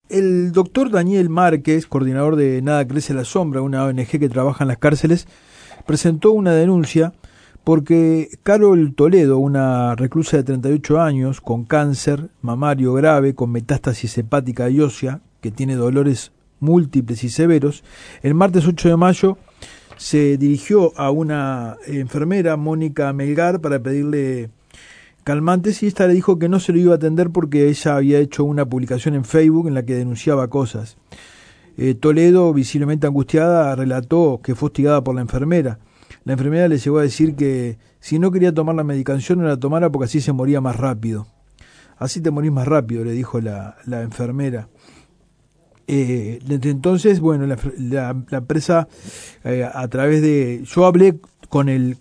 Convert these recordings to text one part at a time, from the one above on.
El doctor Daniel Márquez, coordinador de Nada Crece a la Sombra, una ONG que trabaja en las cárceles, presentó una denuncia porque Carol Toledo, una reclusa de 38 años, con cáncer mamario grave, con metástasis hepática y ósea, que tiene dolores múltiples y severos, el martes 8 de mayo se dirigió a una enfermera, Mónica Melgar, para pedirle calmantes, y esta le dijo que no se lo iba a atender porque ella había hecho una publicación en Facebook en la que denunciaba cosas. Toledo, visiblemente angustiada, relató que fue hostigada por la enfermera. La enfermera le llegó a decir que si no quería tomar la medicación no la tomara porque así se moría más rápido. Así te morís más rápido, le dijo la enfermera. Desde entonces, bueno, la empresa, a través de... Yo hablé con el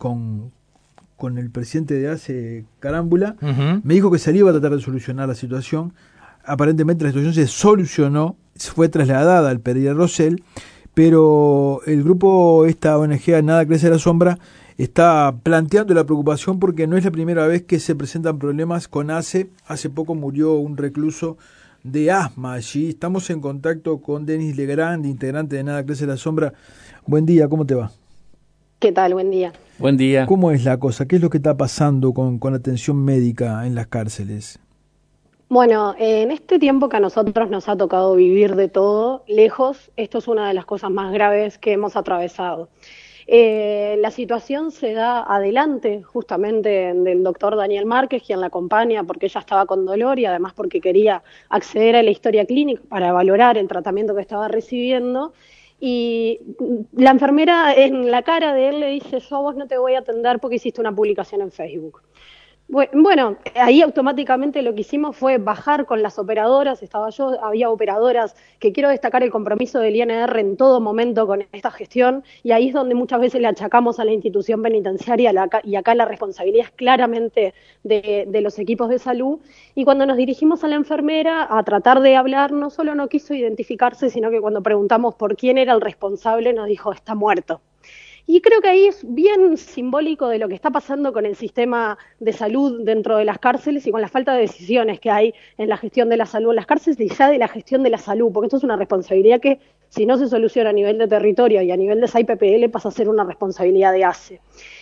presidente de ACE, Carámbula, me dijo que se iba a tratar de solucionar la situación. Aparentemente la situación se solucionó, fue trasladada al Pereira Rosell, pero el grupo, esta ONG Nada Crece a la Sombra, está planteando la preocupación porque no es la primera vez que se presentan problemas con ACE. Hace poco murió un recluso de asma allí. Estamos en contacto con Denis Legrand, integrante de Nada Crece a la Sombra. Buen día, ¿cómo te va? ¿Qué tal? Buen día. Buen día. ¿Cómo es la cosa? ¿Qué es lo que está pasando con la atención médica en las cárceles? Bueno, en este tiempo que a nosotros nos ha tocado vivir de todo, lejos, esto es una de las cosas más graves que hemos atravesado. La situación se da adelante justamente del doctor Daniel Márquez, quien la acompaña porque ella estaba con dolor y además porque quería acceder a la historia clínica para valorar el tratamiento que estaba recibiendo. Y la enfermera en la cara de él le dice: yo a vos no te voy a atender porque hiciste una publicación en Facebook. Bueno, ahí automáticamente lo que hicimos fue bajar con las operadoras, estaba yo, había operadoras, que quiero destacar el compromiso del INR en todo momento con esta gestión, y ahí es donde muchas veces le achacamos a la institución penitenciaria, y acá la responsabilidad es claramente de los equipos de salud. Y cuando nos dirigimos a la enfermera a tratar de hablar, no solo no quiso identificarse, sino que cuando preguntamos por quién era el responsable nos dijo: está muerto. Y creo que ahí es bien simbólico de lo que está pasando con el sistema de salud dentro de las cárceles y con la falta de decisiones que hay en la gestión de la salud en las cárceles y ya de la gestión de la salud, porque esto es una responsabilidad que, si no se soluciona a nivel de territorio y a nivel de SAIPPL, pasa a ser una responsabilidad de ACE.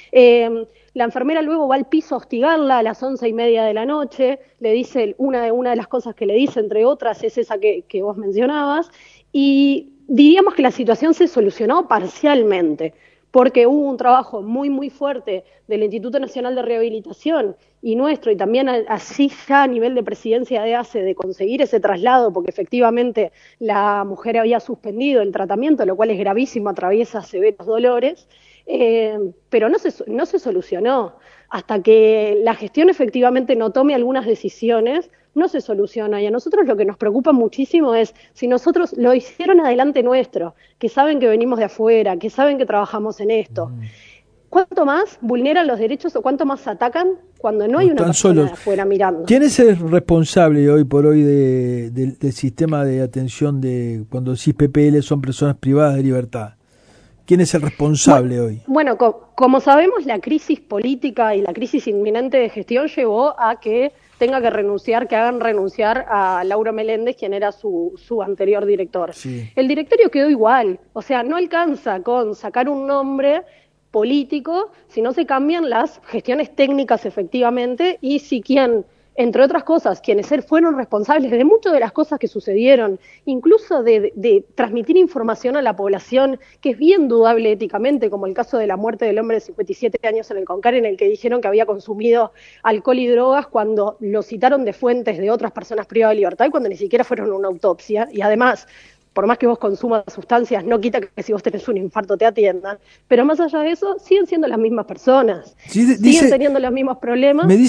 La enfermera luego va al piso a hostigarla a las 11:30 de la noche, le dice una de las cosas que le dice, entre otras, es esa que vos mencionabas, y diríamos que la situación se solucionó parcialmente, porque hubo un trabajo muy, muy fuerte del Instituto Nacional de Rehabilitación y nuestro, y también así ya a nivel de presidencia de ACE, de conseguir ese traslado, porque efectivamente la mujer había suspendido el tratamiento, lo cual es gravísimo, atraviesa severos dolores, pero no se solucionó. Hasta que la gestión efectivamente no tome algunas decisiones, no se soluciona. Y a nosotros lo que nos preocupa muchísimo es si nosotros lo hicieron adelante nuestro, que saben que venimos de afuera, que saben que trabajamos en esto. ¿Cuánto más vulneran los derechos o cuánto más atacan cuando no hay una persona de afuera mirando? ¿Quién es el responsable hoy por hoy del sistema de atención de cuando decís PPL son personas privadas de libertad? ¿Quién es el responsable hoy? Bueno, como sabemos, la crisis política y la crisis inminente de gestión llevó a que tenga que renunciar, que hagan renunciar a Laura Meléndez, quien era su anterior director. Sí. El directorio quedó igual, o sea, no alcanza con sacar un nombre político si no se cambian las gestiones técnicas efectivamente, y si quien, entre otras cosas, quienes fueron responsables de muchas de las cosas que sucedieron, incluso de transmitir información a la población que es bien dudable éticamente, como el caso de la muerte del hombre de 57 años en el Concar, en el que dijeron que había consumido alcohol y drogas cuando lo citaron de fuentes de otras personas privadas de libertad y cuando ni siquiera fueron a una autopsia. Y además, por más que vos consumas sustancias, no quita que si vos tenés un infarto te atiendan. Pero más allá de eso, siguen siendo las mismas personas. Sí, siguen teniendo los mismos problemas. Me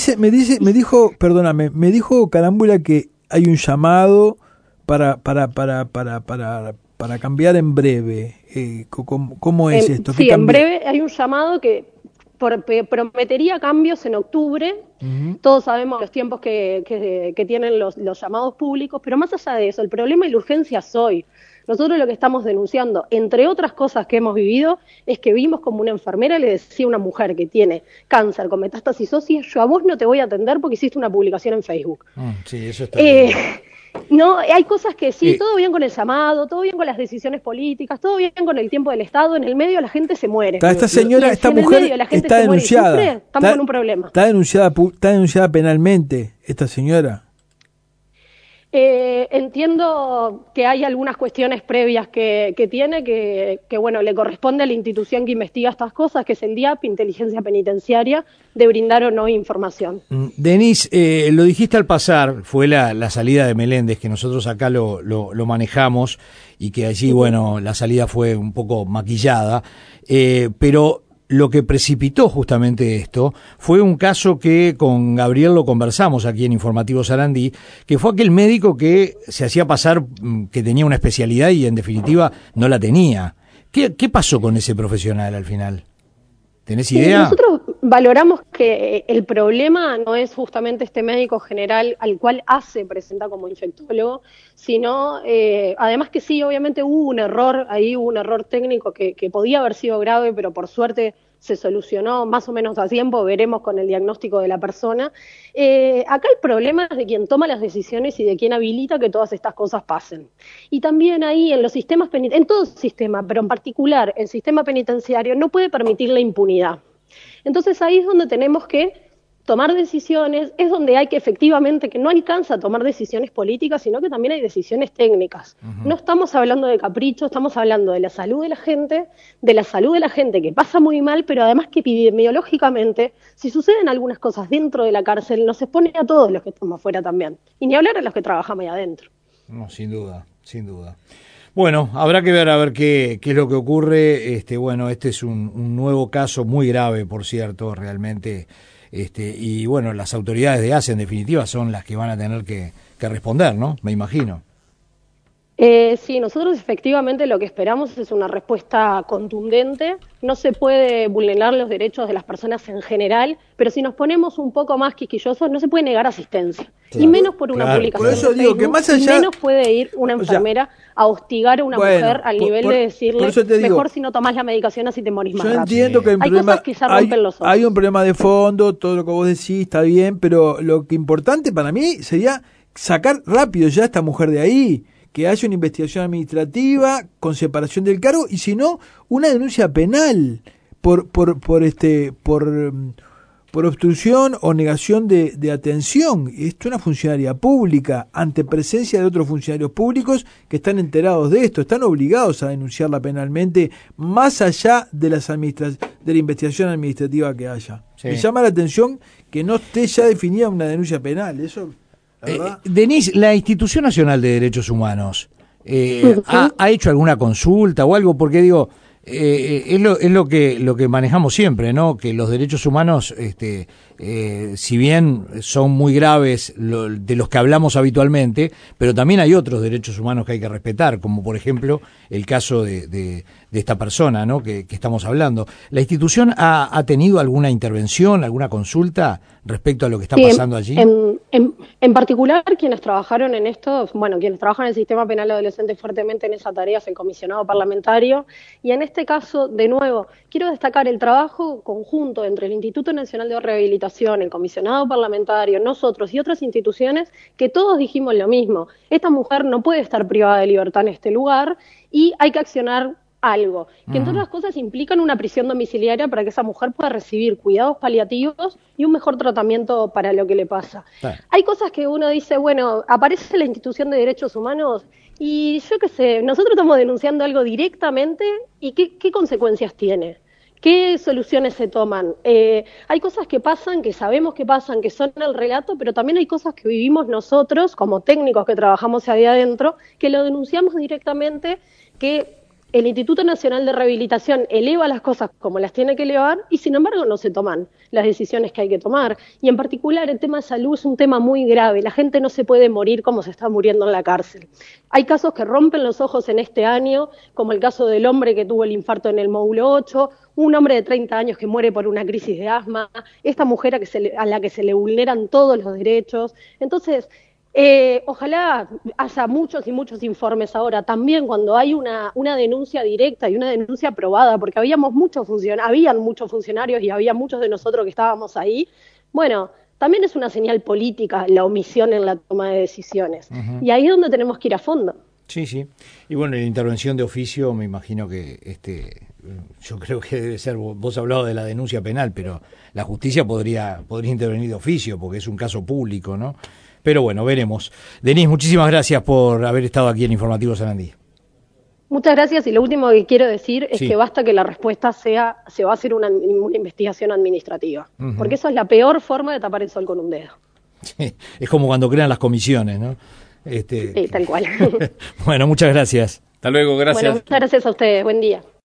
dijo Carámbula que hay un llamado para cambiar en breve. ¿Cómo es esto? Sí, en breve hay un llamado que prometería cambios en octubre. Todos sabemos los tiempos que tienen los llamados públicos, pero más allá de eso, el problema y la urgencia es hoy. Nosotros lo que estamos denunciando, entre otras cosas que hemos vivido, es que vimos como una enfermera le decía a una mujer que tiene cáncer con metástasis ósea: yo a vos no te voy a atender porque hiciste una publicación en Facebook. Sí, eso está bien. No, hay cosas que sí, todo bien con el llamado, todo bien con las decisiones políticas, todo bien con el tiempo del Estado, en el medio la gente se muere. Esta señora, Si esta en el mujer medio la gente está se muere y denunciada. sufre, estamos con un problema. Está denunciada penalmente, esta señora. Entiendo que hay algunas cuestiones previas que tiene, bueno, le corresponde a la institución que investiga estas cosas, que es el DIAP, Inteligencia Penitenciaria, de brindar o no información. Denise, lo dijiste al pasar, fue la salida de Meléndez, que nosotros acá lo manejamos y que allí, bueno, la salida fue un poco maquillada, pero lo que precipitó justamente esto fue un caso que con Gabriel lo conversamos aquí en Informativo Sarandí, que fue aquel médico que se hacía pasar que tenía una especialidad y en definitiva no la tenía. ¿Qué pasó con ese profesional al final? ¿Tenés idea? Nosotros valoramos que el problema no es justamente este médico general al cual presenta como infectólogo, sino además que sí, obviamente hubo un error técnico que podía haber sido grave, pero por suerte se solucionó más o menos a tiempo, veremos con el diagnóstico de la persona. Acá el problema es de quien toma las decisiones y de quien habilita que todas estas cosas pasen. Y también ahí en los sistemas en todo sistema, pero en particular el sistema penitenciario, no puede permitir la impunidad. Entonces ahí es donde tenemos que tomar decisiones, es donde hay que efectivamente, que no alcanza a tomar decisiones políticas, sino que también hay decisiones técnicas. No estamos hablando de capricho, estamos hablando de la salud de la gente que pasa muy mal, pero además que epidemiológicamente, si suceden algunas cosas dentro de la cárcel, nos expone a todos los que estamos afuera también, y ni hablar a los que trabajamos ahí adentro. No, sin duda, sin duda. Bueno, habrá que ver a ver qué es lo que ocurre. Bueno, este es un nuevo caso muy grave, por cierto, realmente. Y bueno, las autoridades de ACE en definitiva son las que van a tener que responder, ¿no? Me imagino. Sí, nosotros efectivamente lo que esperamos es una respuesta contundente. No se puede vulnerar los derechos de las personas en general, pero si nos ponemos un poco más quisquillosos, no se puede negar asistencia. Claro, y menos por una publicación. Por eso digo que más allá, menos puede ir una enfermera a hostigar a una mujer al nivel de decirle, mejor si no tomás la medicación así te morís más rápido. Yo entiendo que hay cosas que ya rompen los ojos. Hay un problema de fondo, todo lo que vos decís está bien, pero lo que importante para mí sería sacar rápido ya a esta mujer de ahí, que haya una investigación administrativa con separación del cargo y si no una denuncia penal por obstrucción o negación de atención. Esto es una funcionaria pública ante presencia de otros funcionarios públicos que están enterados de esto, están obligados a denunciarla penalmente más allá de de la investigación administrativa que haya. Sí. Me llama la atención que no esté ya definida una denuncia penal, eso. Denise, la Institución Nacional de Derechos Humanos ¿ha hecho alguna consulta o algo? Porque digo, es lo que manejamos siempre, ¿no? Que los derechos humanos, si bien son muy graves de los que hablamos habitualmente, pero también hay otros derechos humanos que hay que respetar, como por ejemplo el caso de esta persona, ¿no? que estamos hablando. ¿La institución ha tenido alguna intervención, alguna consulta respecto a lo que está pasando allí? En particular, quienes trabajaron en esto, quienes trabajan en el sistema penal adolescente fuertemente en esa tarea es el comisionado parlamentario, y en este caso, de nuevo, quiero destacar el trabajo conjunto entre el Instituto Nacional de Rehabilitación, el comisionado parlamentario, nosotros y otras instituciones, que todos dijimos lo mismo: esta mujer no puede estar privada de libertad en este lugar y hay que accionar algo, que entre otras cosas implican una prisión domiciliaria para que esa mujer pueda recibir cuidados paliativos y un mejor tratamiento para lo que le pasa. Hay cosas que uno dice, aparece la institución de derechos humanos y yo qué sé, nosotros estamos denunciando algo directamente y ¿qué consecuencias tiene? ¿Qué soluciones se toman? Hay cosas que pasan, que sabemos que pasan, que son el relato, pero también hay cosas que vivimos nosotros, como técnicos que trabajamos ahí adentro, que lo denunciamos directamente, que el Instituto Nacional de Rehabilitación eleva las cosas como las tiene que elevar y sin embargo no se toman las decisiones que hay que tomar. Y en particular el tema de salud es un tema muy grave. La gente no se puede morir como se está muriendo en la cárcel. Hay casos que rompen los ojos en este año, como el caso del hombre que tuvo el infarto en el módulo 8, un hombre de 30 años que muere por una crisis de asma, esta mujer a la que se le vulneran todos los derechos. Entonces, ojalá haya muchos y muchos informes ahora, también cuando hay una denuncia directa y una denuncia aprobada, porque habían muchos funcionarios y había muchos de nosotros que estábamos ahí, también es una señal política la omisión en la toma de decisiones. Y ahí es donde tenemos que ir a fondo. Sí, sí. Y bueno, en la intervención de oficio me imagino que yo creo que debe ser, vos hablabas de la denuncia penal, pero la justicia podría intervenir de oficio porque es un caso público, ¿no? Pero bueno, veremos. Denise, muchísimas gracias por haber estado aquí en Informativo Sarandí. Muchas gracias, y lo último que quiero decir es que basta que la respuesta se va a hacer una investigación administrativa, porque eso es la peor forma de tapar el sol con un dedo. Sí, es como cuando crean las comisiones, ¿no? Sí, tal cual. Bueno, muchas gracias. Hasta luego, gracias. Bueno, muchas gracias a ustedes, buen día.